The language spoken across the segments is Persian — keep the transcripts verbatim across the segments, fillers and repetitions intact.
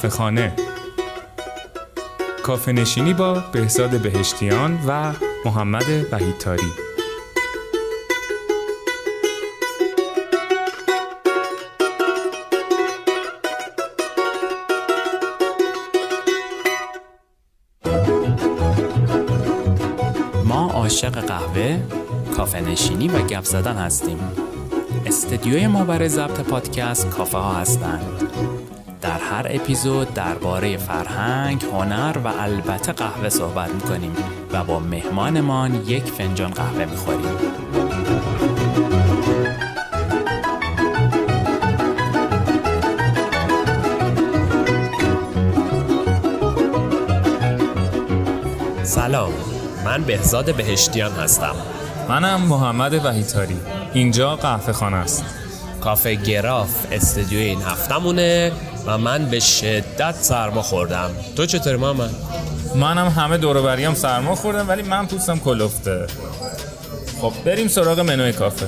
قهوه خانه، کافه نشینی با بهزاد بهشتیان و محمد وحیدتاری. ما عاشق قهوه، کافه نشینی و گپ زدن هستیم. استدیوی ما برای ضبط پادکست کافه ها هستند. در هر اپیزود درباره فرهنگ، هنر و البته قهوه صحبت می‌کنیم و با مهمانمان یک فنجان قهوه می‌خوریم. سلام، من بهزاد بهشتیان هستم. منم محمد وحیدتاری. اینجا قهوه خانه است. کافه گراف استدیوی این هفتمونه و من به شدت سرما خوردم. تو چطوری محمد؟ منم همه دور و بریام سرما خوردم ولی من پوستم کلفته. خب بریم سراغ منوی کافه.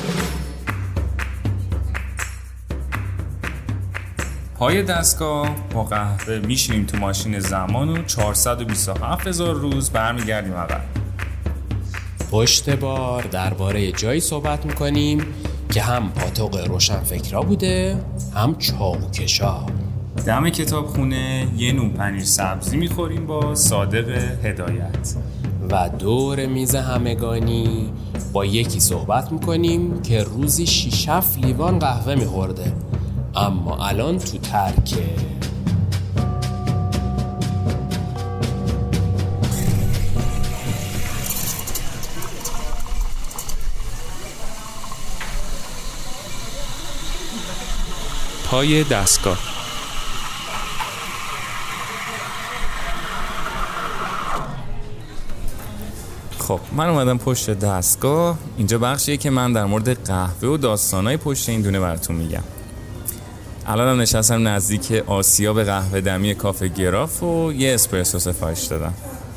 پای دستگاه با قهوه میشینیم تو ماشین زمان و چهارصد و بیست و هفت هزار روز برمیگردیم عقب. پشت بار درباره جایی صحبت میکنیم که هم پاتوق روشنفکرا بوده هم چاقوکشا. دم کتابخونه یه نون پنیر سبزی میخوریم با صادق هدایت و دور میز همگانی با یکی صحبت میکنیم که روزی شیش هفت لیوان قهوه میخورده اما الان تو ترکه. پای دستگاه. خب من اومدم پشت دستگاه. اینجا بخشیه که من در مورد قهوه و داستانای پشت این دونه براتون میگم. الانم نشستم نزدیک آسیاب قهوه دمی کافه گراف و یه اسپرسو سفارش دادم.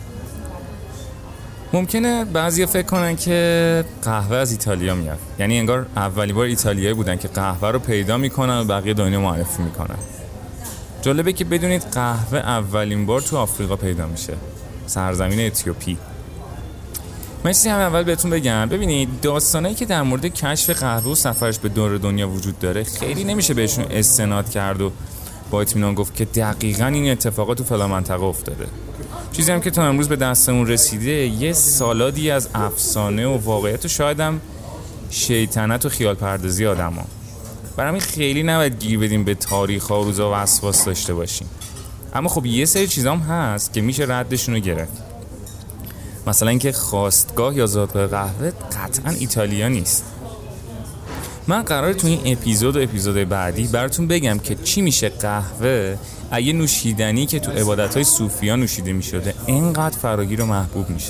ممکنه بعضیا فکر کنن که قهوه از ایتالیا میاد، یعنی انگار اولی بار ایتالیایی بودن که قهوه رو پیدا میکنن و بقیه دنیا معرفی میکنن. جالبه که بدونید قهوه اولین بار تو آفریقا پیدا میشه، سرزمین اتیوپی. من چیزی هم اول بهتون بگم. ببینید داستانایی که در مورد کشف قهوه و سفرش به دور دنیا وجود داره خیلی نمیشه بهشون استناد کرد و با اطمینان گفت که دقیقاً این اتفاقات تو فلان منطقه افتاده. چیزی هم که تا امروز به دستمون رسیده یه سالادی از افسانه و واقعیت و شاید هم شیطنت و خیال پردازی آدما. برای همین خیلی نباید گیر بدیم به تاریخ‌ها و روزا و وسواس داشته باشیم. اما خب یه سری چیزام هست که میشه ردشون رو گرفت. مثلا اینکه خواستگاه یا زادگاه قهوه قطعاً ایتالیا نیست. من قراره تو این اپیزود و اپیزود بعدی براتون بگم که چی میشه قهوه اگه نوشیدنی که تو عبادت‌های صوفیان نوشیده میشده اینقدر فراگیر و محبوب میشه.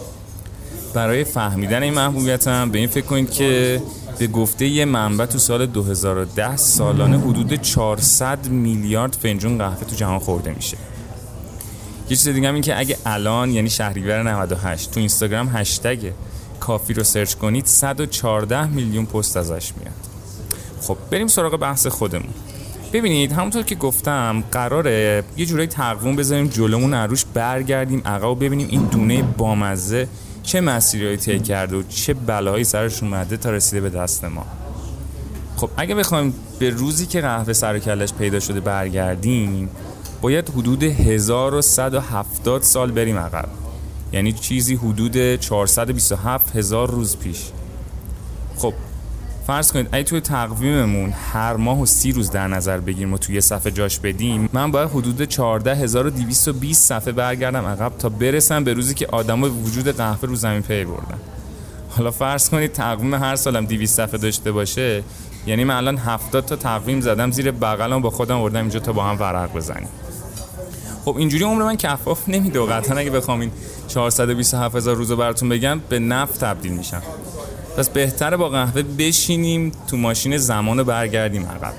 برای فهمیدن این محبوبیتم به این فکر کنید که به گفته یه منبع تو سال دو هزار و ده سالانه حدود چهارصد میلیارد فنجون قهوه تو جهان خورده میشه. یه چیز دیگه هم این که اگه الان یعنی شهریور نود و هشت تو اینستاگرام هشتگ کافی رو سرچ کنید صد و چهارده میلیون پست ازش میاد. خب بریم سراغ بحث خودمون. ببینید همونطور که گفتم قراره یه جورایی تقویم بذاریم جلومون، عروش برگردیم عقب و ببینیم این دونه بامزه چه مسیریایی طی کرده و چه بلایی سرش اومده تا رسیده به دست ما. خب اگه بخوایم به روزی که قهوه سر و کلش پیدا شده برگردیم باید حدود هزار و صد و هفتاد سال بریم عقب، یعنی چیزی حدود چهارصد و بیست و هفت هزار روز پیش. خب فرض کنید اگه توی تقویممون هر ماه و سی روز در نظر بگیریم و توی صفحه جاش بدیم، من باید حدود چهارده هزار و دویست و بیست صفحه برگردم عقب تا برسم به روزی که آدم‌ها وجود قهوه رو زمین پی بردن. حالا فرض کنید تقویم هر سالم دویست صفحه داشته باشه، یعنی من الان هفتاد تا تقویم زدم زیر بغلم با خودم آوردم اینجا تا با هم ورق بزنیم. خب اینجوری عمر من کفاف نمیده و قطعا اگه بخوام این چهارصد و بیست و هفت هزار روزو براتون بگم به نفت تبدیل میشم. پس بهتره با قهوه بشینیم تو ماشین زمان رو برگردیم عقب.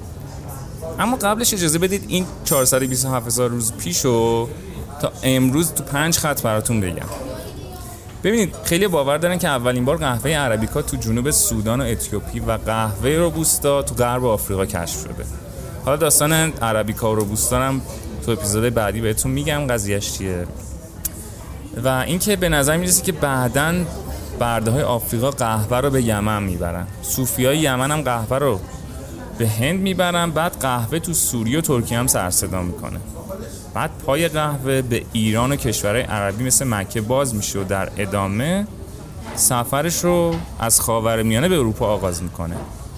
اما قبلش اجازه بدید این چهارصد و بیست و هفت هزار روز پیشو تا امروز تو پنج خط براتون بگم. ببینید خیلی باور دارن که اولین بار قهوه عربیکا تو جنوب سودان و اتیوپی و قهوه روبوستا تو غرب آفریقا کشف شده. حالا داستان عربیکا و روبوستانم تو اپیزود بعدی بهتون میگم قضیهش چیه. و اینکه به نظر میرسه که بعداً برده های آفریقا قهوه رو به یمن میبرن، صوفیای یمن هم قهوه رو به هند میبرن، بعد قهوه تو سوریه و ترکیه هم سر صدا میکنه، بعد پای قهوه به ایران و کشورهای عربی مثل مکه باز میشه و در ادامه سفرش رو از خاورمیانه به اروپا آغاز میکنه.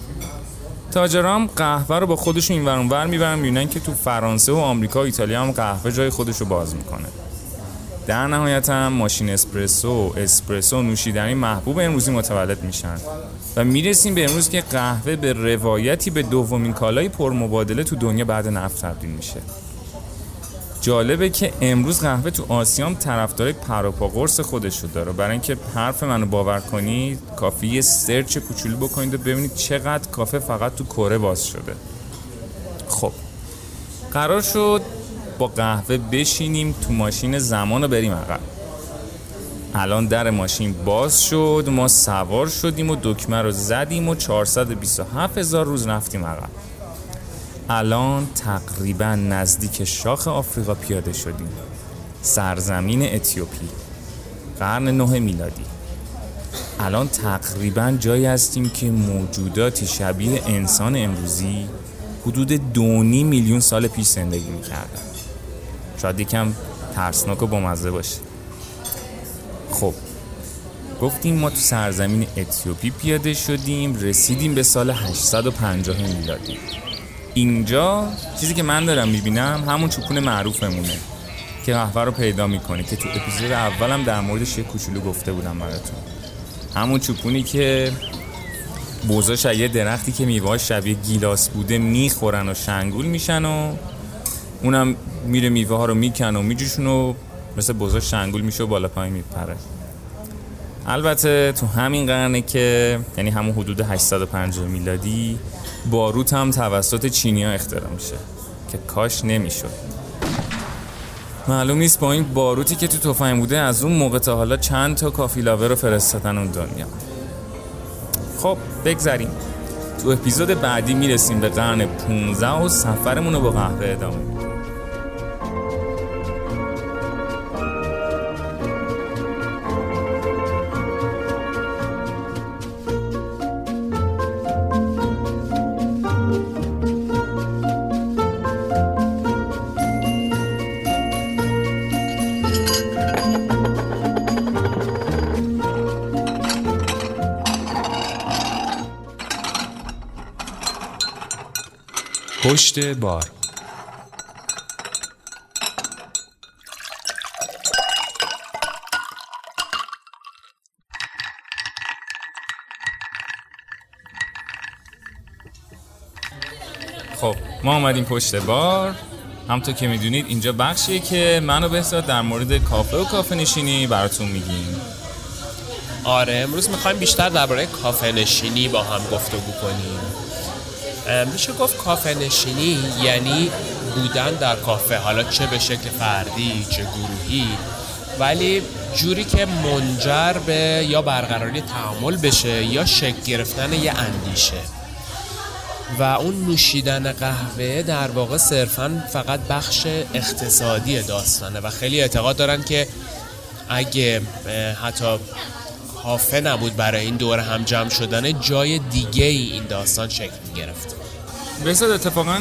تاجرام قهوه رو با خودشون اینور اونور میبرن، میبینن که تو فرانسه و آمریکا و ایتالیا هم قهوه جای خودش رو باز میکنه. در نهایت هم ماشین اسپرسو، اسپرسو نوشیدنی محبوب امروزی متولد میشن و میرسیم به امروز که قهوه به روایتی به دومین کالای پرمبادله تو دنیا بعد نفت تبدیل میشه. جالبه که امروز قهوه تو آسیا هم طرفدارای پر و پا قرص خودش رو داره. برای اینکه حرف منو باور کنید کافیه سرچ کوچولو بکنید و ببینید چقدر کافه فقط تو کره باز شده. خب قرار شد با قهوه بشینیم تو ماشین زمان و بریم عقب. الان در ماشین باز شد، ما سوار شدیم و دکمه رو زدیم و چهارصد و بیست و هفت هزار روز رفتیم عقب. الان تقریبا نزدیک شاخ آفریقا پیاده شدیم، سرزمین اتیوپی، قرن نه میلادی. الان تقریبا جایی هستیم که موجوداتی شبیه انسان امروزی حدود دو نیم میلیون سال پیش زندگی میکردن. شاید یکم ترسناک و بامزه باشه. خب گفتیم ما تو سرزمین اتیوپی پیاده شدیم، رسیدیم به سال هشتصد و پنجاه میلادی. اینجا چیزی که من دارم میبینم همون چوپون معروفمونه که قهوه رو پیدا میکنه که تو اپیزود اولم در موردش یه کوچولو گفته بودم براتون. همون چوپونی که بوزاش یه درختی که میوه‌اش شبیه گیلاس بوده میخورن و شنگول میشن و اونم میره میوه ها رو میکنه و میجوشون و مثل بوزاش شنگول میشه و بالا پایین میپره. البته تو همین قرنه که یعنی همون حدود هشتصد و پنجاه میلادی باروت هم توسط چینی‌ها اختراع میشه که کاش نمیشد. معلوم نیست با این باروتی که تو تفنگ بوده از اون موقع تا حالا چند تا کافی لاور رو فرستادن اون دنیا. خب بگذاریم تو اپیزود بعدی میرسیم به قرن پونزده و سفرمون رو با قهوه ادامه میدیم. پشت بار. خب ما اومدیم پشت بار. همونطور که میدونید اینجا بخشیه که من و بهزاد در مورد کافه و کافه نشینی براتون میگیم. آره امروز میخوایم بیشتر درباره کافه نشینی با هم گفتگو کنیم. میشه گفت کافه نشینی یعنی بودن در کافه، حالا چه به شکل فردی چه گروهی، ولی جوری که منجر به یا برقراری تعامل بشه یا شکل گرفتن یه اندیشه. و اون نوشیدن قهوه در واقع صرفاً فقط بخش اقتصادی داستانه و خیلی اعتقاد دارن که اگه حتی کافه نبود برای این دور هم جمع شدن جای دیگه ای این داستان شکل گرفت. بسید اتفاقاً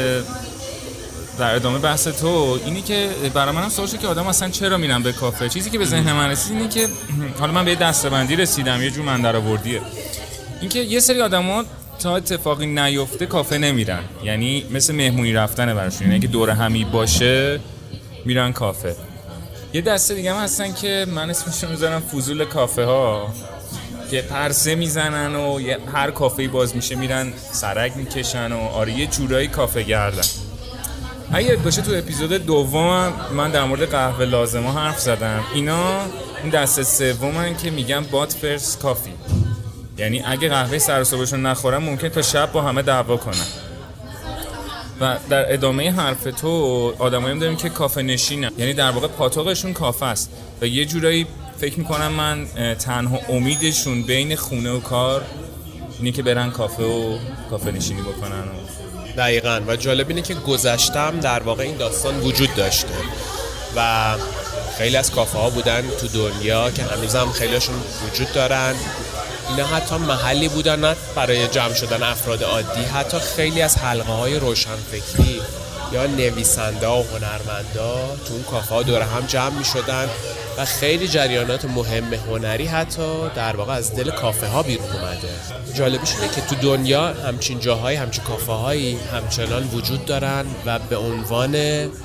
در ادامه بحث تو اینی که برای منم سوال شد که آدم اصلا چرا میرن به کافه. چیزی که به ذهن من رسید اینه که حالا من به دسته‌بندی رسیدم، یه جور من درآوردیه، این که یه سری آدما تا اتفاقی نیفته کافه نمیرن، یعنی مثل مهمونی رفتنه براشون، یعنی که دور همی باشه میرن کافه. یه دسته دیگه هم هستن که من اسمشون میذارم فضول کافه ها که پرسه میزنن و هر کافه‌ای باز میشه میرن سرک میکشن و آره یه جورایی کافه گردن. اگه باشه تو اپیزود دوم من در مورد قهوه لازمه حرف زدم. اینا این دسته سومن که میگن بات فرست کافی، یعنی اگه قهوه سر و صبحشون نخورن ممکن تا شب با همه دعوا کنن. و در ادامه حرف تو آدمایی هم داریم که کافه نشینن، یعنی در واقع پاتوقشون کافه است و یه جورایی فکر میکنم من تنها امیدشون بین خونه و کار اینه که برن کافه و کافه نشینی بکنن و دقیقاً. و جالب اینه که گذشتم در واقع این داستان وجود داشته و خیلی از کافه ها بودن تو دنیا که هنوز هم خیلیشون وجود دارن. اینا حتی محلی بودن نه برای جمع شدن افراد عادی، حتی خیلی از حلقه های روشنفکری یا نویسنده ها و هنرمندا تو اون کافه ها دور هم جمع می شدن و خیلی جریانات مهم هنری حتی در واقع از دل کافه ها بیرون اومده. جالبش اینه که تو دنیا همچین جاهایی، همچین کافه هایی همچنان وجود دارن و به عنوان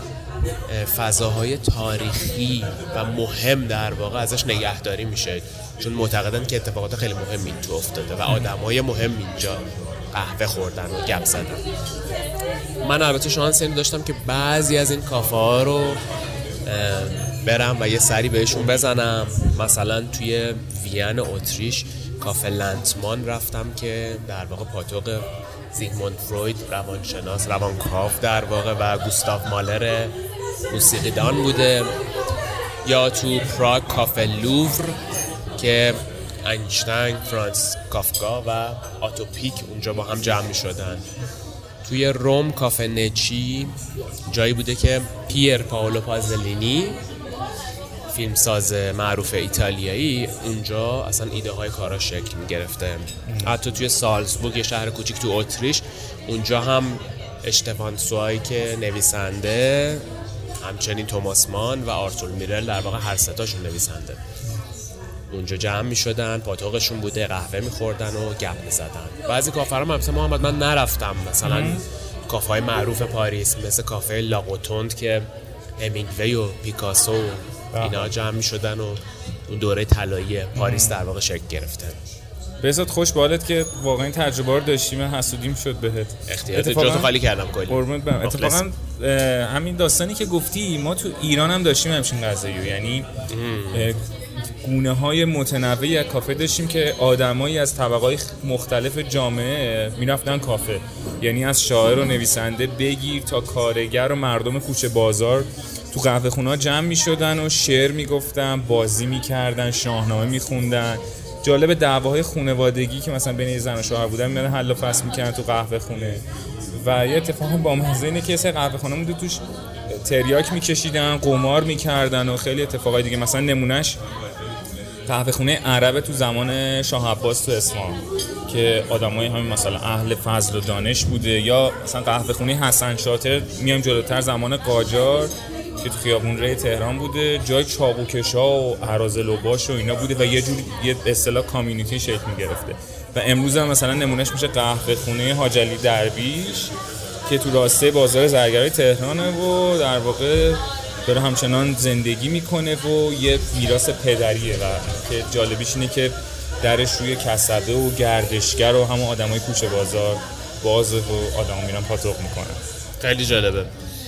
فضاهای تاریخی و مهم در واقع ازش نگهداری میشه، چون معتقدن که اتفاقات خیلی مهمی تو افتاده و آدمای مهم اینجا قهوه خوردن و گپ زدن. من البته شانس این داشتم که بعضی از این کافه ها رو برم و یه سری بهشون بزنم. مثلا توی وین اتریش کافه لنتمان رفتم که در واقع پاتوق زیگموند فروید روانشناس، روانکاو در واقع و گوستاو مالر موسیقیدان بوده. یا تو پراگ کافه لوور که اینشتین، فرانس کافکا و آتوپیک اونجا با هم جمع می شدن. توی روم کافه نچی جایی بوده که پیر پاولو پازلینی، فیلمساز معروف ایتالیایی، اونجا اصلا ایده های کارا شکل می گرفته. حتی توی سالزبورگ، شهر کوچیک تو اتریش، اونجا هم اشتفان سوایی که نویسنده، همچنین توماس مان و آرتور میرل در واقع هر ستاشون نویسنده، اونجا جمع می شدن، پاتوقشون بوده، قهوه می خوردن و گپ می زدن. بعضی کافه ها مثل محمد من نرفتم، مثلا کافه های معروف پاریس مثل کافه لاغوتوند که همینگوی و پیکاسو و اینا جمع می شدن و اون دوره طلایی پاریس در واقع شکل گرفته. بسات خوش به حالت که واقعا تجربه رو داشتیم، حسودیم شد بهت. اختیارات جاتو خالی کردم کلی. قربونت برم. اتفاقا همین داستانی که گفتی ما تو ایران هم داشتیم همچین قضیه‌ای، یعنی گونه های متنوعی از کافه داشتیم که آدمایی از طبقات مختلف جامعه میرفتن کافه، یعنی از شاعر و نویسنده بگیر تا کارگر و مردم کوچه بازار تو قهوه خونه‌ها جمع میشدن و شعر میگفتن، بازی میکردن، شاهنامه میخوندن. جالب دعواهای خانوادگی که مثلا بین زن و شوهر بودن میرن حل و فصل میکردن تو قهوه خونه. و یه اتفاق بامزه اینه که سه قهوه خونه بود توش تریاک میکشیدن، قمار میکردن و خیلی اتفاقای دیگه. مثلا نمونهش قهوه خونه عرب تو زمان شاه عباس تو اصفهان که آدمای همین مثلا اهل فضل و دانش بوده، یا مثلا قهوه خونه حسن شاطر میام جلوتر زمان قاجار که تو خیابون ری تهران بوده، جای چاقوکشا و اراذل و باش و اینا بوده و یه جور یه اصطلاح کامیونیتی شکل می‌گرفته. و امروز هم مثلا نمونهش میشه قهوه خونه حاج علی درویش که تو راسته بازار زرگرای تهرانه و در واقع داره همچنان زندگی میکنه و یه میراث پدریه و که جالبیش اینه که درش روی کسبه و گردشگر و همون آدمای کوچه بازار بازه و آدما میرن پاتوق میکنن. خیلی جالبه.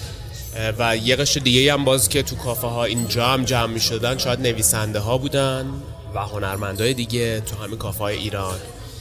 و یه قشر دیگه هم باز که تو کافه ها اینجا هم جمع می شدن شاید نویسنده ها بودن و هنرمندای دیگه تو همین کافه های ایران.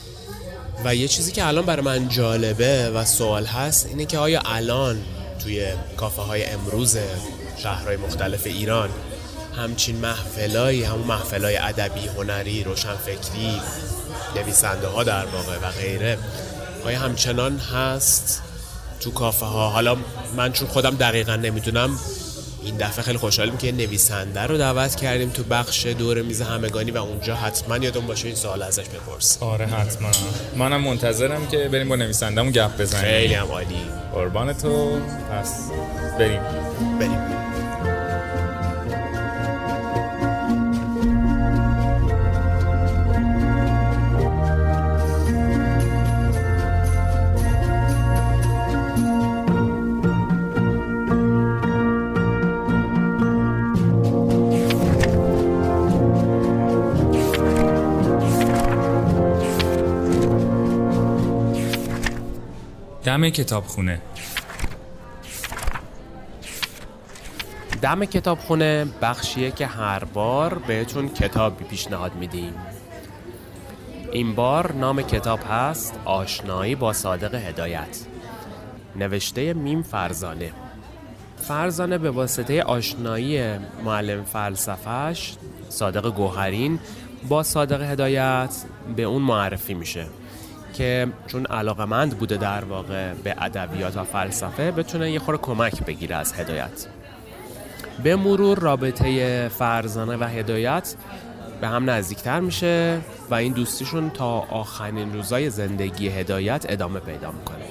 و یه چیزی که الان برای من جالبه و سوال هست اینه که آیا الان توی کافه های امروز شهرهای مختلف ایران همچین محفلایی، همون محفلای ادبی، هنری، روشنفکری، نویسنده ها در واقع و غیره، آیا همچنان هست تو کافه ها؟ حالا من چون خودم دقیقا نمیدونم، این دفعه خیلی خوشحالیم که نویسنده رو دعوت کردیم تو بخش دور میز همگانی و اونجا حتما یادم باشه این سوال ازش بپرس. آره حتما، منم منتظرم که بریم با نویسنده‌مون گپ بزنیم. خیلی هم عالی. قربان تو. پس بریم بریم دم کتابخونه. دم کتابخونه بخشیه که هر بار بهتون کتابی پیشنهاد میدیم. این بار نام کتاب هست آشنایی با صادق هدایت، نوشته میم فرزانه. فرزانه به واسطه آشنایی معلم فلسفه‌اش صادق گوهرین با صادق هدایت به اون معرفی میشه که چون علاقه‌مند بوده در واقع به ادبیات و فلسفه بتونه یه خورده کمک بگیره از هدایت. به مرور رابطه فرزانه و هدایت به هم نزدیکتر میشه و این دوستیشون تا آخرین روزای زندگی هدایت ادامه پیدا میکنه.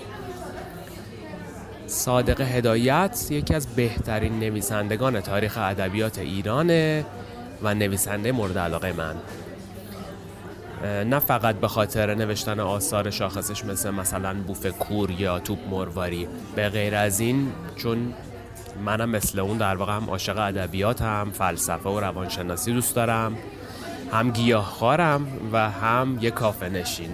صادق هدایت یکی از بهترین نویسندگان تاریخ ادبیات ایرانه و نویسنده مورد علاقه من. نه فقط به خاطر نوشتن آثار شاخصش مثل مثلا بوف کور یا توپ مرواری، به غیر از این چون منم مثل اون در واقع هم عاشق ادبیاتم، فلسفه و روانشناسی دوست دارم، هم گیاهخوارم و هم یک کافه نشین.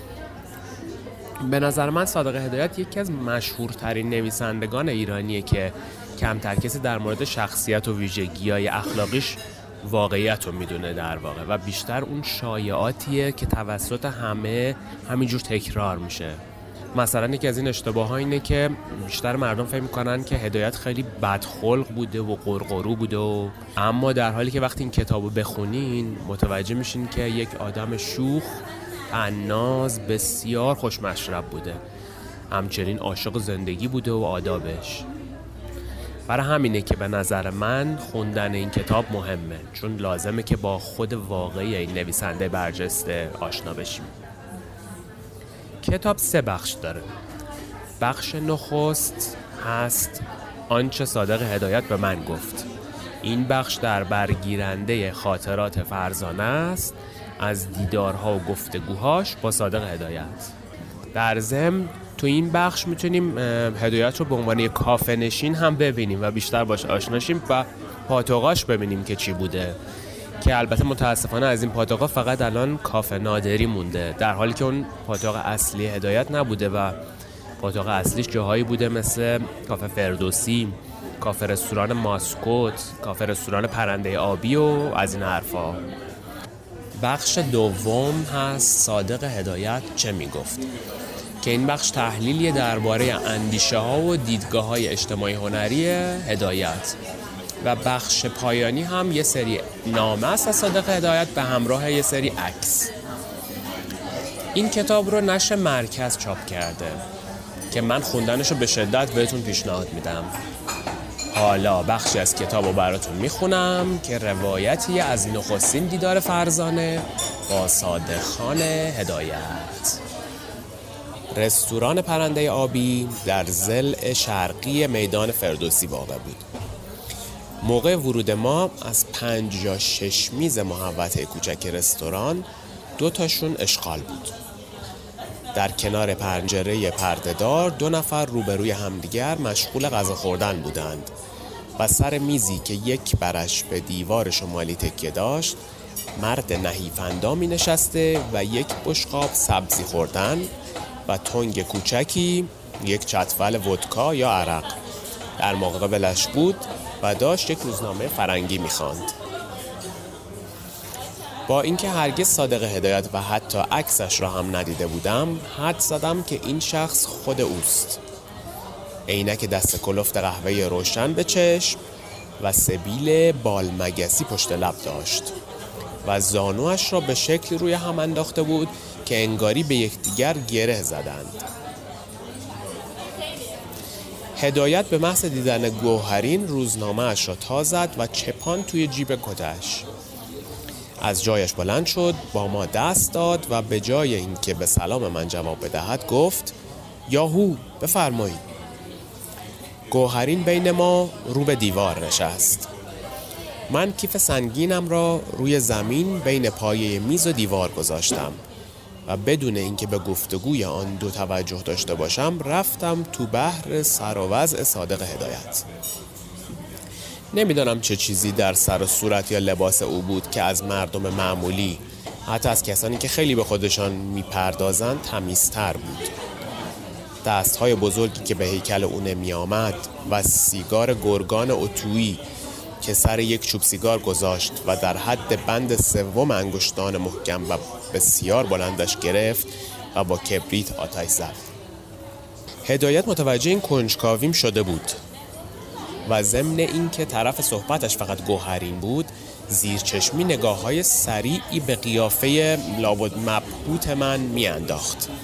به نظر من صادق هدایت یکی از مشهورترین نویسندگان ایرانیه که کمتر کسی در مورد شخصیت و ویژگی‌های اخلاقیش واقعیت رو میدونه در واقع و بیشتر اون شایعاتیه که توسط همه همینجور تکرار میشه. مثلا یکی از این اشتباه ها اینه که بیشتر مردم فکر میکنن که هدایت خیلی بدخلق بوده و قرقرو بوده و اما در حالی که وقتی این کتابو بخونین متوجه میشین که یک آدم شوخ، عناز، بسیار خوشمشرب بوده، همچنین عاشق زندگی بوده و آدابش. برای همینه که به نظر من خوندن این کتاب مهمه، چون لازمه که با خود واقعی این نویسنده برجسته آشنا بشیم. کتاب سه بخش داره. بخش نخست هست آنچه صادق هدایت به من گفت. این بخش در برگیرنده خاطرات فرزانه است از دیدارها و گفتگوهاش با صادق هدایت. در ضمن تو این بخش میتونیم هدایت رو به عنوان یک کافه نشین هم ببینیم و بیشتر باش آشنا شیم و پاتوقاش ببینیم که چی بوده، که البته متاسفانه از این پاتوقا فقط الان کافه نادری مونده، در حالی که اون پاتوق اصلی هدایت نبوده و پاتوق اصلیش جاهایی بوده مثل کافه فردوسی، کافه رستوران ماسکوت، کافه رستوران پرنده آبی و از این حرفا. بخش دوم هست صادق هدایت چه میگفت، که این بخش تحلیلیه درباره اندیشه ها و دیدگاه های اجتماعی هنری هدایت و بخش پایانی هم یه سری نامه است از صادق هدایت به همراه یه سری عکس. این کتاب رو نشر مرکز چاپ کرده که من خوندنش رو به شدت بهتون پیشنهاد میدم. حالا بخشی از کتاب رو براتون میخونم که روایتی از نخستین دیدار فرزانه با صادق خان هدایت. رستوران پرنده آبی در ضلع شرقی میدان فردوسی واقع بود. موقع ورود ما از پنج یا شش میز محوطه کوچک رستوران دو تاشون اشغال بود. در کنار پنجره پرده‌دار دو نفر روبروی همدیگر مشغول غذا خوردن بودند و سر میزی که یک برش به دیوار شمالی تکیه داشت مرد نحیف اندامی نشسته و یک بشقاب سبزی خوردن و تنگ کوچکی یک چتول ودکا یا عرق در مقابلش بود و داشت یک روزنامه فرنگی می‌خواند. با اینکه هرگز صادق هدایت و حتی عکسش را هم ندیده بودم، حد زدم که این شخص خود اوست. عینک دست کلفت قهوه‌ای روشن به چشم و سبیل بال مگسی پشت لب داشت و زانوش را به شکلی روی هم انداخته بود که انگاری به یکدیگر گره زدند. هدایت به محض دیدن گوهرین روزنامه اش را تا زد و چپان توی جیب کتش. از جایش بلند شد، با ما دست داد و به جای اینکه به سلام من جواب بدهد گفت یاهو بفرمایید. گوهرین بین ما رو به دیوار نشست. من کیف سنگینم را روی زمین بین پایه میز و دیوار گذاشتم و بدون اینکه به گفتگوی آن دو توجه داشته باشم رفتم تو بحر سر و وضع صادق هدایت. نمیدانم چه چیزی در سر و صورت یا لباس او بود که از مردم معمولی، حتی از کسانی که خیلی به خودشان میپردازند، تمیزتر بود. دستهای بزرگی که به هیکل او نمی آمد و سیگار گرگان اتویی که سر یک چوب سیگار گذاشت و در حد بند سوم انگشتان محکم و بسیار بلندش گرفت و با کبریت آتش زد. هدایت متوجه این کنجکاویم شده بود و ضمن این که طرف صحبتش فقط گوهرین بود، زیر چشمی نگاه‌های سریعی به قیافه لابد مبهوت من می‌انداخت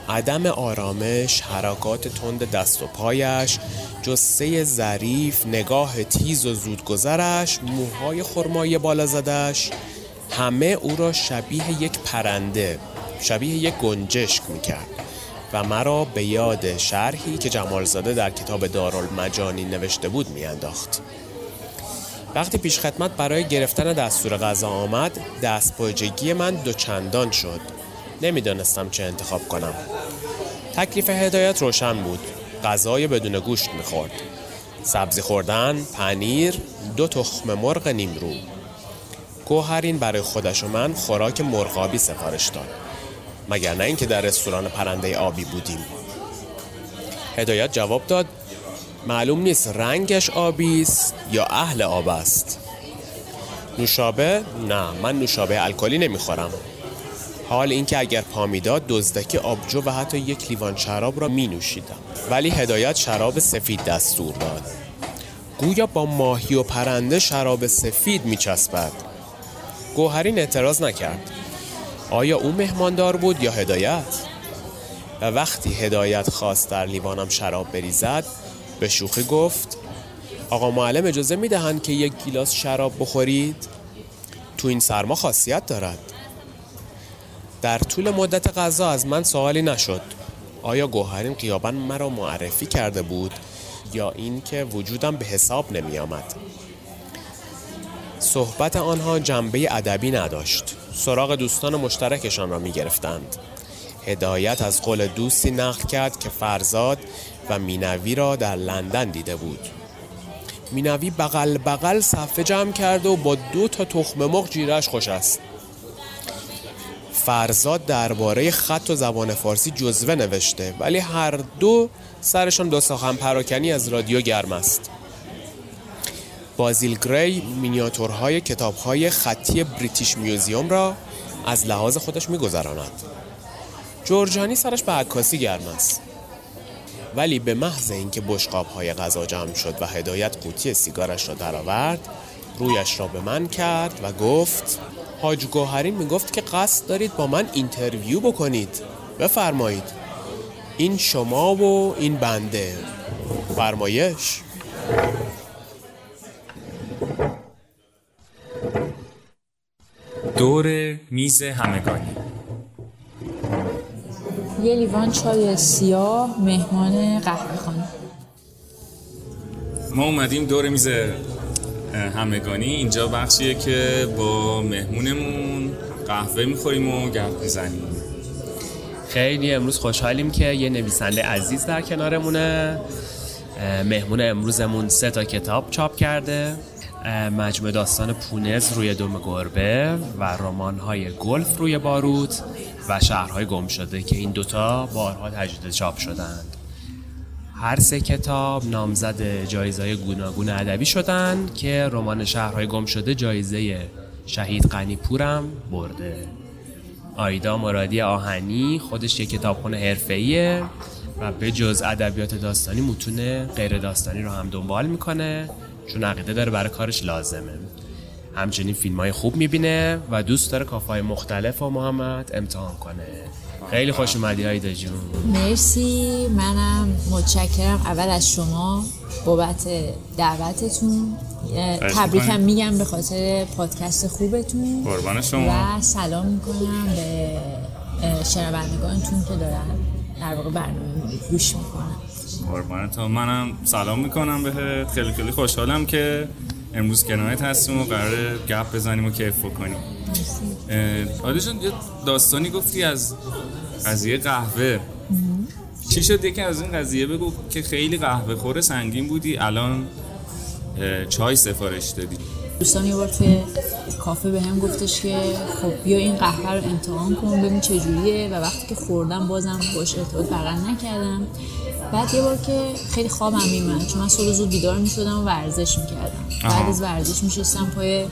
عدم آرامش، حرکات تند دست و پایش، جثه ظریف، نگاه تیز و زودگذرش، موهای خرمایی بالا زدش، همه او را شبیه یک پرنده، شبیه یک گنجشک میکرد و مرا به یاد شرحی که جمالزاده در کتاب دارالمجانین نوشته بود میانداخت. وقتی پیش خدمت برای گرفتن دستور غذا آمد، دستپاچگی من دوچندان شد. نمیدانستم چه انتخاب کنم. تکلیف هدایت روشن بود. غذای بدون گوشت میخورد. سبزی خوردن، پنیر، دو تخم مرغ نیمرو. گوهرین برای خودش و من خوراک مرغابی سفارش داد. مگر نه اینکه در رستوران پرنده آبی بودیم. هدایت جواب داد معلوم نیست رنگش آبی است یا اهل آب است. نوشابه؟ نه، من نوشابه الکلی نمیخورم. حال اینکه اگر پا میداد دزدکی آبجو و حتی یک لیوان شراب را می نوشیدم. ولی هدایت شراب سفید دستور داد. گویا با ماهی و پرنده شراب سفید می چسبد. گوهرین اعتراض نکرد. آیا او مهماندار بود یا هدایت؟ و وقتی هدایت خواست در لیوانم شراب بریزد به شوخی گفت آقا معلم اجازه می دهند که یک گیلاس شراب بخورید؟ تو این سرما خاصیت دارد. در طول مدت غذا از من سوالی نشد. آیا گوهرین غیاباً مرا معرفی کرده بود یا این که وجودم به حساب نمی آمد؟ صحبت آنها جنبه ادبی نداشت. سراغ دوستان مشترکشان را می گرفتند. هدایت از قول دوستی نقل کرد که فرزاد و مینوی را در لندن دیده بود. مینوی بغل بغل صفحه جمع کرده و با دو تا تخم مرغ جیرش خوش است. فرزاد درباره خط و زبان فارسی جزوه نوشته ولی هر دو سرشان دو سخن پراکنی از رادیو گرم است. بازیل گری مینیاتورهای کتابهای خطی بریتیش میوزیوم را از لحاظ خودش می‌گذراند. جورجانی سرش به عکاسی گرم است. ولی به محض اینکه بشقاب‌های غذا جمع شد و هدایت قوطی سیگارش را درآورد، رویش را به من کرد و گفت حاج گوهرین میگفت که قصد دارید با من اینترویو بکنید. بفرمایید. این شما و این بنده. فرمایش. دور میز همگانی. یه لیوان چای سیاه مهمان قهوه خانه. ما اومدیم دور میز همگانی. اینجا بخشیه که با مهمونمون قهوه میخوریم و گپ میزنیم. خیلی امروز خوشحالیم که یه نویسنده عزیز در کنارمونه. مهمون امروزمون سه تا کتاب چاپ کرده. مجموعه داستان پونز روی دم گربه و رمان‌های گلف روی باروت و شهرهای گم شده که این دوتا بارها تجدید چاپ شدند. هر سه کتاب نامزد جایزه‌های گوناگون ادبی شدند که رمان شهرهای گم شده جایزه شهید غنی پورم برده. آیدا مرادی آهنی خودش یک کتابخونه حرفه‌ایه و به جز ادبیات داستانی متون غیر داستانی رو هم دنبال میکنه چون عقیده داره برای کارش لازمه. همچنین فیلم‌های خوب میبینه و دوست داره کافه‌های مختلف و محمد امتحان کنه. خیلی خوش اومدی آیدا جون. مرسی. منم متشکرم اول از شما بابت دعوتتون. تبریکم میگم به خاطر پادکست خوبتون. قربان شما. و سلام میکنم به شنوندگانتون که دارن در واقع برنامه گوش میکنن. قربان تو. منم سلام میکنم بهت. خیلی خیلی خوشحالم که امروز کنارت هستیم و قراره گپ بزنیم و کیف بکنیم. آیدا جان یه داستانی گفتی از قضیه قهوه. چی شد یکی از این قضیه بگو که خیلی قهوه خوره سنگین بودی الان چای سفارش دادی. دوستان یه بار توی کافه به هم گفتش که خب بیا این قهوه رو امتحان کن ببین چجوریه و وقتی که خوردم بازم باش ارتباط برقرار نکردم. بعد یه بار که خیلی خوابم میومد چون من صبح زود بیدار میشدم و ورزش میکردم. بعد از ورزش میشستم پای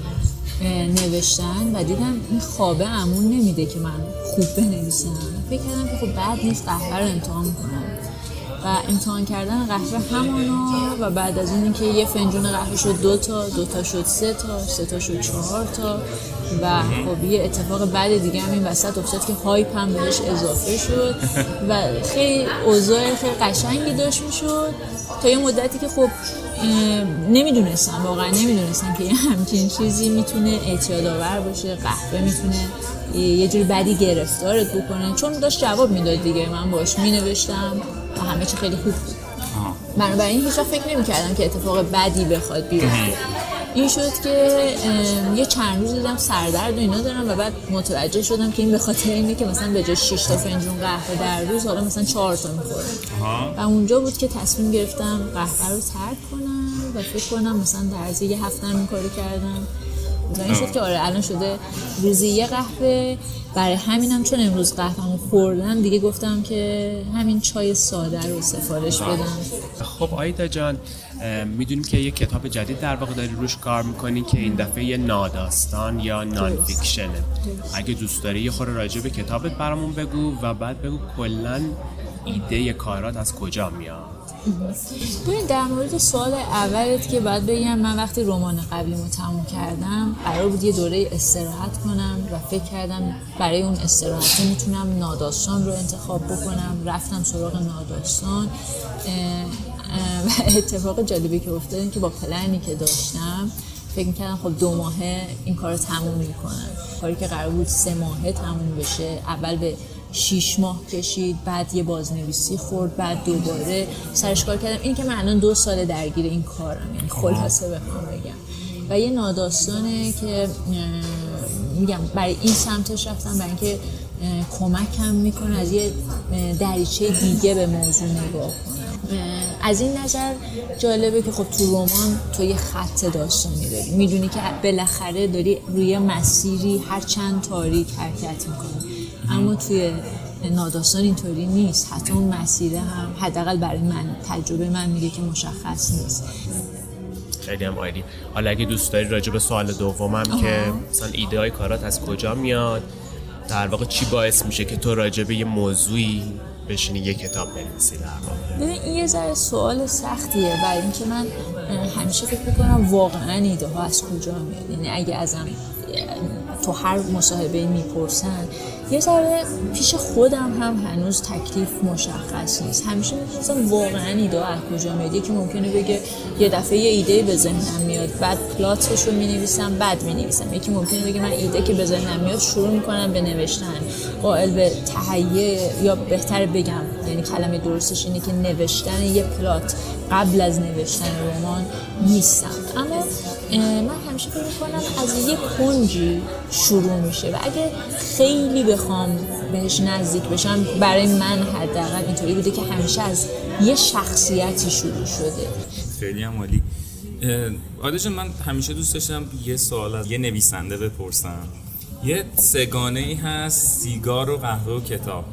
نوشتن و دیدم این خوابه امون نمیده که من خوب بنویسم. فکر کردم که خب بعد نیست قهوه رو امتحان کنم و امتحان کردن قهوه همانا و بعد از اون که یه فنجون قهوه شد دو تا، دو تا شد سه تا، سه تا شد چهار تا و خب یه اتفاق بعد دیگه هم این وسط افتاد که هایپ هم بهش اضافه شد و خیلی اوضاع خیلی قشنگی داشت میشد تا یه مدتی که خب نمیدونستم، واقعا نمیدونستم که یه همچین چیزی میتونه اعتیادآور باشه، قهوه میتونه یه جوری بدی گرفتارت بکنه، چون داشت جواب میداد دیگه، من باش مینوشتم و همه چی خیلی خوب بود. بنابراین هیچ وقت فکر نمی‌کردم که اتفاق بدی بخواد بیفته. این شد که یه چند روز دیدم سردرد و اینا دارم و بعد متوجه شدم که این به خاطر اینه که مثلا به جای شش تا فنجون قهوه در روز حالا مثلا چهار تا می‌خورم. و اونجا بود که تصمیم گرفتم قهوه رو ترک کنم و فکر کنم مثلا در عرض یه هفته این کارو کردم. و این شد که آره الان شده روزی یه قهوه. برای همینم چون امروز قهوه‌مو خوردم دیگه گفتم که همین چای ساده رو سفارش بدم. خب آیدا جان، میدونیم که یه کتاب جدید در واقع داری روش کار میکنی که این دفعه یه ناداستان یا نان فیکشنه. اگه دوست داری یه خورده راجع به کتابت برامون بگو و بعد بگو کلاً ایده کارات از کجا میاد. ببین در مورد سوال اولت که باید بگم، من وقتی رمان قبلیمو تموم کردم قرار بود یه دوره استراحت کنم و فکر کردم برای اون استراحت میتونم ناداستان رو انتخاب بکنم. رفتم سراغ ناداستان و اتفاق جالبی که افتاد این که با پلنی که داشتم فکر می‌کردم خب دو ماهه این کارو تموم میکنم. کاری که قرار بود سه ماهه تموم بشه اول به شیش ماه کشید، بعد یه بازنویسی خورد، بعد دوباره سرش کار کردم. این که من الان دو سال درگیر این کارم، یعنی خلاصه بخوام بگم. و یه ناداستانه که میگم برای این سمتش رفتم، برای اینکه کمکم میکنه از یه دریچه دیگه به موضوع نگاه کنم. از این نظر جالبه که خب تو رمان تو یه خط داستانی داری، میدونی که بالاخره داری روی مسیری هر چند تاریک حرکت میکنی، اما توی ناداستان اینطوری نیست. حتی اون مسیره هم حداقل برای من تجربه من میگه که مشخص نیست. خیلی هم عالی. حالا اگه دوست داری راجع به سوال دومم که مثلا ایده های کارات از کجا میاد، در واقع چی باعث میشه که تو راجع به یه موضوعی بشینی یه کتاب بنویسی؟ در واقع ببین این یه ذره سوال سختیه، برای اینکه من همیشه فکر میکنم واقعا ایده ها از کجا میاد. یعنی اگه ازم تو هر مصاحبه میپرسن یه ذره پیش خودم هم هنوز تکلیف مشخص نیست. همیشه میپرسم واقعا ایده از کجا میاد. یکی ممکنه بگه یه دفعه یه ایده به ذهنم میاد بعد پلاتش رو مینویسم بعد مینویسم. یکی ممکنه بگه من ایده که به ذهنم میاد شروع میکنم به نوشتن، قائل به تهیه، یا بهتر بگم یعنی کلمه درستش اینه که نوشتن یه پلات قبل از نوشتن رمان نیستم. اما من همیشه فکر میکنم از یه کنجی شروع میشه و اگه خیلی بخوام بهش نزدیک بشم، برای من حداقل اینطوری بوده که همیشه از یه شخصیتی شروع شده. خیلی هم عالی. عادش من همیشه دوست داشتم یه سوال از یه نویسنده بپرسم. یه سگانه‌ای هست سیگار و قهوه و کتاب.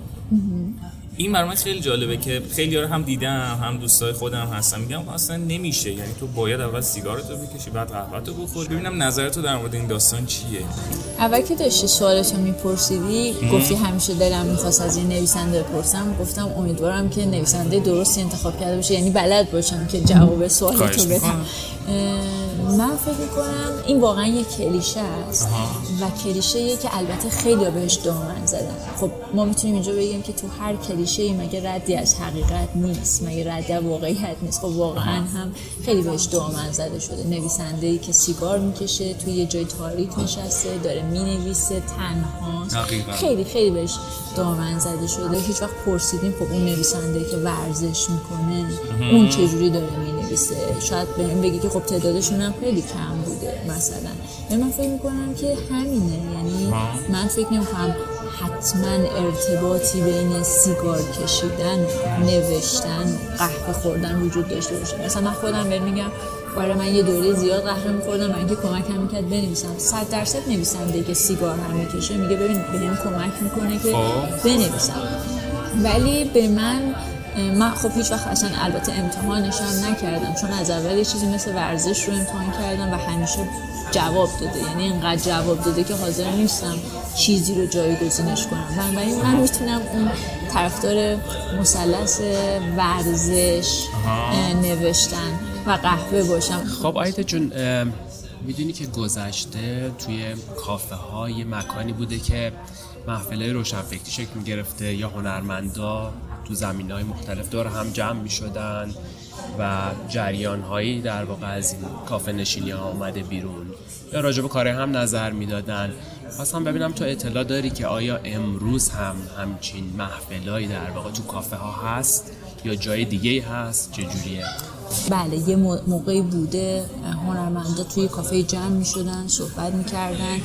این برای من خیلی جالبه که خیلی ها رو هم دیدم هم دوستای خودم هستن میگم اصلا نمیشه، یعنی تو باید اول سیگارتو بکشی بعد قهوه‌تو بخوری. ببینم نظرتو در مورد این داستان چیه؟ اول که داشتی سوالتو میپرسیدی گفتی همیشه دلم میخواست از این نویسنده بپرسم، گفتم امیدوارم که نویسنده درستی انتخاب کرده باشه، یعنی بلد باشم که جواب سوالتو بدم. من فکر میکنم این واقعا یک کلیشه است و کلیشه‌ایه که البته خیلی بهش دامن زدن. خب ما میتونیم اینجا بگیم که تو هر کلیشه‌ای مگه ردی از حقیقت نیست، مگه ردی از واقعیت نیست. خب واقعا هم خیلی بهش دامن زده شده. نویسنده‌ای که سیگار میکشه توی یه جای تاریک نشسته داره مینویسه تنهاست، خیلی خیلی بهش دامن زده شده. هیچ وقت پرسیدیم خب اون نویسنده‌ای که ورزش میکنه اون چجوری داره مینویسه؟ شاید بهم بگی که خب تعدادشون هم خیلی کم بوده مثلا. من فکر میکنم که همینه، یعنی من فکر نمیکنم حتما ارتباطی بین سیگار کشیدن، نوشتن، قهوه خوردن وجود داشته باشه. مثلا من خودم بهم میگم آره من یه دوره زیاد قهوه می‌خوردم برای اینکه کمکم می‌کرد بنویسم. صد درصد نویسنده که سیگار هم می‌کشه میگه ببین بهم کمک می‌کنه که بنویسم. ولی به من من خب هیچ وقت اصلا البته امتحانش هم نکردم، چون از اول یه چیزی مثل ورزش رو امتحان کردم و همیشه جواب داده، یعنی اینقدر جواب داده که حاضر نیستم چیزی رو جایگزینش کنم. بنابراین من میتونم اون طرفدار مثلث ورزش، نوشتن و قهوه باشم. خب آیدا جون میدونی که گذشته توی کافه ها یه مکانی بوده که محفلای روشنفکری شکل میگرفته یا هنرمندا تو زمین های مختلف دور هم جمع میشدن و جریان هایی در واقع از این کافه نشینی ها آمده بیرون یا راجع به کارهای هم نظر میدادن. خواستم ببینم تو اطلاع داری که آیا امروز هم همچین محفلایی در واقع تو کافه ها هست یا جای دیگه هست؟ چجوریه؟ بله، یه موقعی بوده هنرمندا توی کافه جمع می شدن، صحبت می کردن.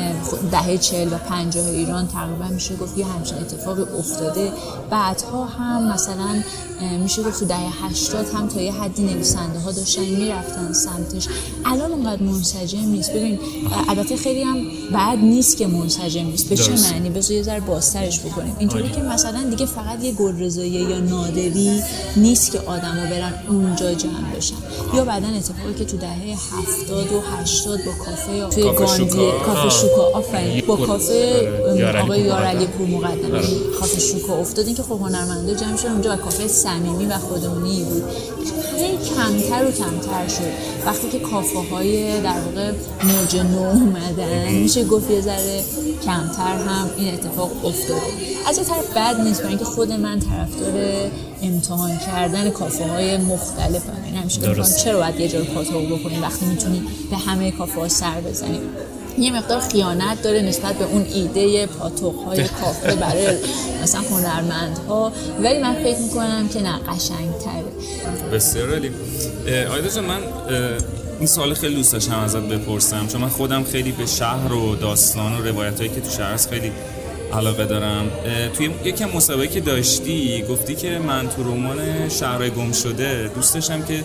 دهه چهل و پنجاه ایران تقریبا میشه گفت یه همچین اتفاقی افتاده. بعدها هم مثلا میشه گفت تو دهه هشتاد هم تا یه حدی نویسنده ها داشتن میرفتن سمتش. الان اونقدر منسجم نیست. ببین البته خیلی هم بد نیست که منسجم نیست. به چه معنی؟ بذار یه ذره بازترش بکنیم. اینطوری که مثلا دیگه فقط یه گلرضایی یا نادری نیست که آدما برن اونجا جمع بشن. یا بعدن اتفاقی که تو دهه هفتاد و هشتاد با کافه توی گاندی کافه شوکا آفرین با کافه آقای یارعلی پور مقدم کافه شوکا افتاد. این که خب هنرمندا جمع شدن اونجا و کافه صمیمی و خودمونی بود. خیلی کمتر و کمتر شد. وقتی که کافه های در واقع موج نو اومدن میشه گفت یه ذره کمتر هم این اتفاق افتاده. از یه طرف بد نیست، برای اینکه خود من طرفدار امتحان کردن کافه های مختلفم. این همیشه میگم چرا باید یه جور پاتوق بکنیم وقتی میتونی به همه کافه ها سر بزنیم. یه مقدار خیانت داره نسبت به اون ایده پاتوق‌های کافه برای مثلا هنرمندها، ولی من فکر میکنم که نه، قشنگ‌تره. بسیار عالی. آیدا جان، من این سوال خیلی دوست داشتم ازت بپرسم، چون من خودم خیلی به شهر و داستان و روایتایی که تو شهر هست خیلی علاقه دارم. توی یکی از مسابقه‌ای که داشتی گفتی که من تو رمان شهرهای گم شده دوست داشتم که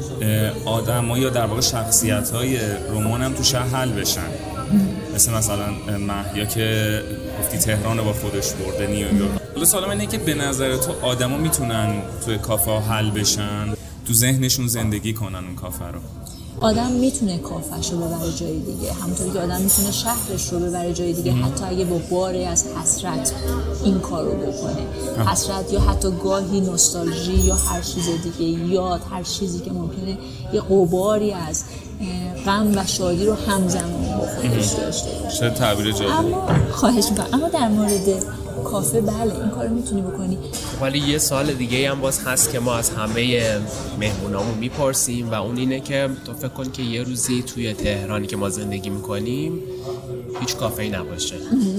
آدم‌ها یا در واقع شخصیت‌های رمانم تو شهر حل بشن. مثل مثلا مهیا که گفتی تهران رو با خودش برده، نیویورک. حالا سوالم اینه که به نظر تو آدما میتونن توی کافه ها حل بشن، تو ذهنشون زندگی کنن اون کافه رو؟ آدم میتونه کافه‌شو ببره جای دیگه، همونطوری که آدم میتونه شهرش رو ببره جای دیگه، حتی اگه با باری از حسرت این کارو بکنه. حسرت یا حتی گاهی نوستالژی یا هر چیز دیگه، یاد هر چیزی که ممکنه یه غباری از غم و شادی رو همزمان با خودش داشته باشه. چه تعبیر جالبی. اما خواهش می‌کنم، اما در مورد کافه بله این کارو میتونی بکنی. ولی یه سوال دیگه هم باز هست که ما از همه مهمونامون میپرسیم و اون اینه که تو فکر کن که یه روزی توی تهرانی که ما زندگی میکنیم هیچ کافه‌ای نباشه.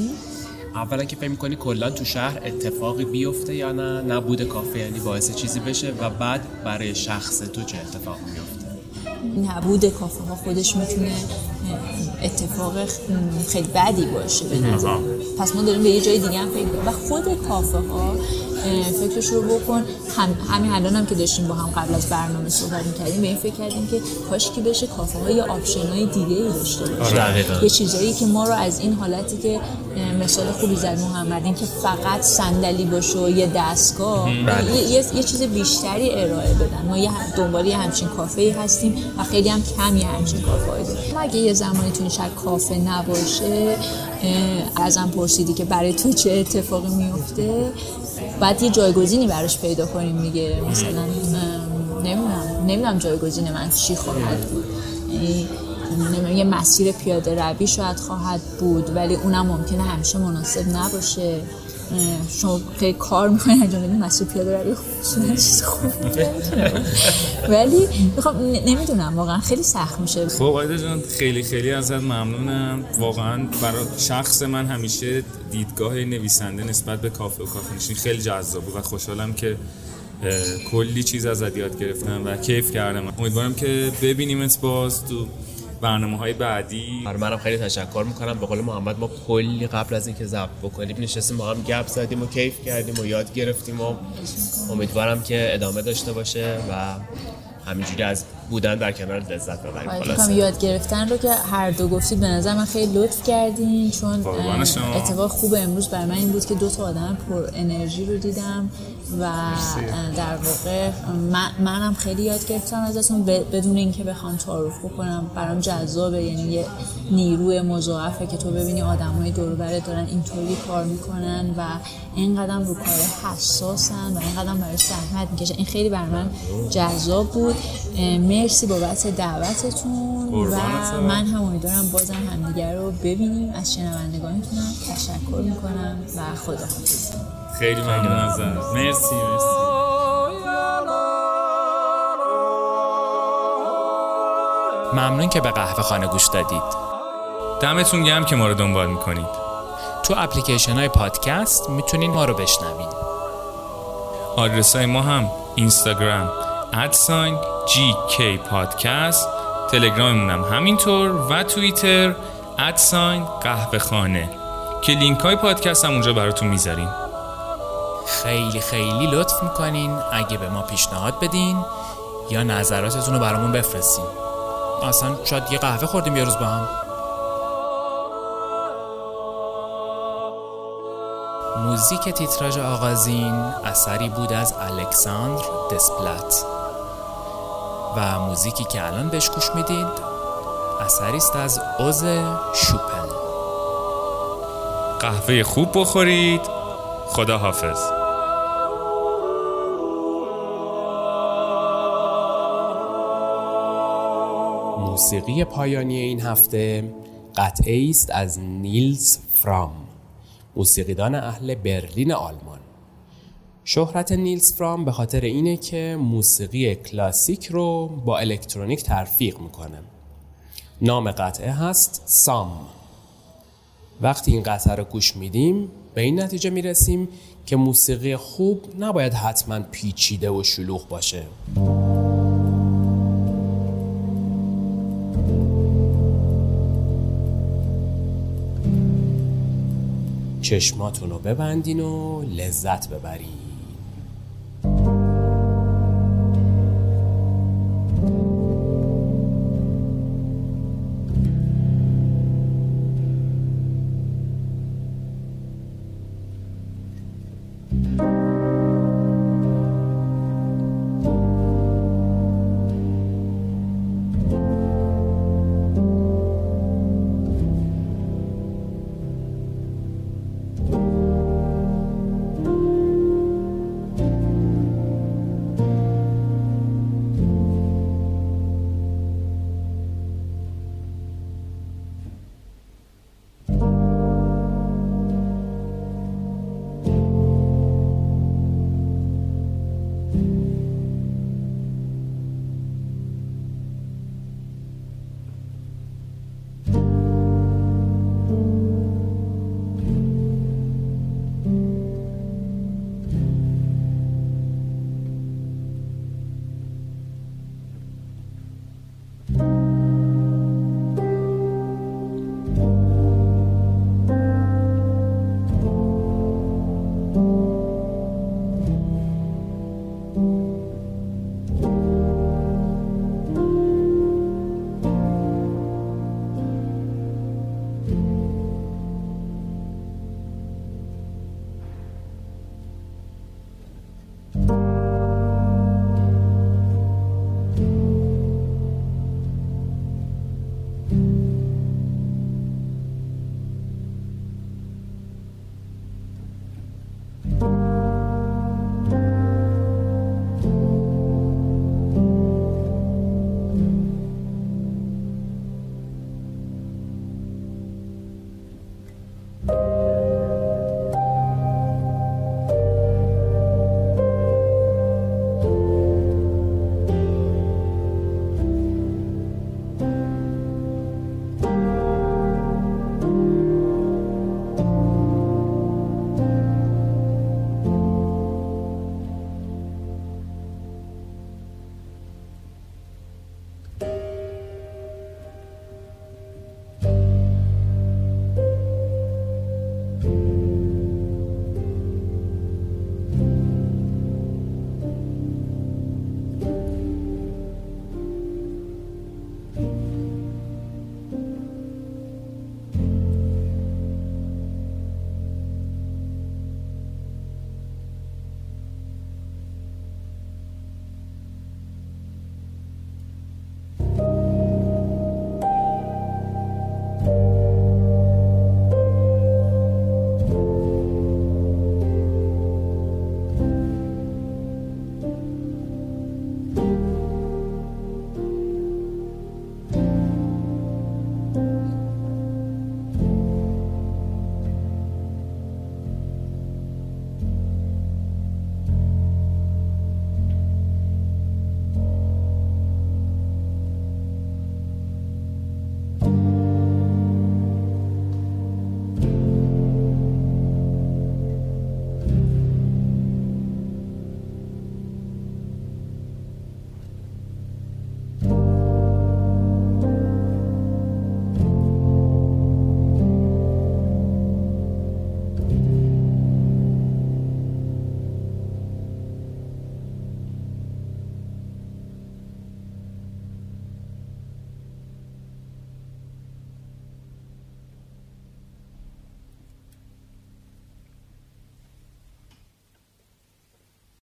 اولا که فکر میکنی کلا تو شهر اتفاقی بیفته یا نه نبوده کافه یعنی باعث چیزی بشه، و بعد برای شخص تو چه اتفاق میفته؟ نبود کافه ها خودش میتونه اتفاق خیلی بدی باشه به نظر. پس ما داریم به یه جای دیگه هم فکر کنیم و خود کافه ها فکرش رو بکن. هم همین الان هم که داشتیم با هم قبل از برنامه صحبت می‌کردیم به این فکر کردیم که کاش که بشه کافه ها یا آپشن‌های دیگه‌ای داشته باشه، یه چیزایی که ما رو از این حالتی که مثال خوبی زد محمد، این که فقط صندلی باشه و یه دستگاه، یه،, یه،, یه چیز بیشتری ارائه بدن. ما یه دنبال یه همچین کافه‌ای هستیم و خیلی هم کمی همچین کافه‌ای داریم. اگه یه زمانی تو این شهر کافه نباشه، ازم پرسیدی که برای تو چه اتفاقی میفته، بعد یه جایگزینی براش پیدا کنیم دیگه. مثلا نمیدونم نمیدونم جایگزین من چی خواهد بود. نمیدونم یه مسیر پیاده روی شاید خواهد بود، ولی اونم ممکنه همیشه مناسب نباشه. شما خیلی کار می‌کنید انجام بدید، مسیر پیاده روی خودتون چیز خوبه، ولی میخوام نمیدونم واقعا خیلی سخت میشه. خب آیدا جان خیلی خیلی ازت ممنونم. واقعا برای شخص من همیشه دیدگاه نویسنده نسبت به کافه و کافه نشین خیلی جذاب بود و خوشحالم که کلی چیز ازت یاد گرفتم و کیف کردم. امیدوارم که ببینیمت باز تو برنامه‌های بعدی. منم خیلی تشکر میکنم. به قول محمد ما کلی قبل از اینکه ضبط بکنیم نشستیم با هم گپ زدیم و کیف کردیم و یاد گرفتیم و امیدوارم که ادامه داشته باشه و همینجوری از بودن در کنار لذت ببریم. خلاصه یاد گرفتن رو که هر دو گفتید به نظر من خیلی لطف کردین، چون اتفاق خوب امروز برای من این بود که دو تا آدم پر انرژی رو دیدم و در واقع من منم خیلی یاد گرفتم ازتون بدون اینکه بخوام تعارف بکنم. برام جذابه، یعنی یه نیروی مضاعفه که تو ببینی آدمای دور و برت دارن اینطوری کار میکنن و اینقدر رو کار حساسن و اینقدر برای زحمت میکشن. این خیلی برای من جذاب بود. مرسی بابت دعوتتون و من هم امیدوارم بازم همدیگه رو ببینیم. از شنوندگانتونم تشکر میکنم و خداحافظ. خیلی ممنون ازت. مرسی مرسی. ممنون که به قهوه خانه گوش دادید. دمتون گرم که ما رو دنبال میکنید. تو اپلیکیشن های پادکست میتونین ما رو بشنوین. آدرس های ما هم اینستاگرام ادساین جی کی پادکست، تلگراممون هم همینطور و توییتر ادساین قهوه خانه که لینک های پادکست هم اونجا براتون میذاریم. خیلی خیلی لطف میکنین اگه به ما پیشنهاد بدین یا نظراتتون رو برامون بفرستین. اصلا شاید یه قهوه خوردیم یه روز با هم. موزیک تیتراژ آغازین اثری بود از الکساندر دسپلات و موزیکی که الان بهش گوش میدید اثری است از اوز شوپن. قهوه خوب بخورید. خدا حافظ. موسیقی پایانی این هفته قطعه‌ای است از نیلز فرام، موسیقیدان اهل برلین آلمان. شهرت نیلز فرام به خاطر اینه که موسیقی کلاسیک رو با الکترونیک ترفیق میکنه. نام قطعه هست سام. وقتی این قطعه رو گوش میدیم به این نتیجه میرسیم که موسیقی خوب نباید حتما پیچیده و شلوغ باشه. چشماتون رو ببندین و لذت ببرین.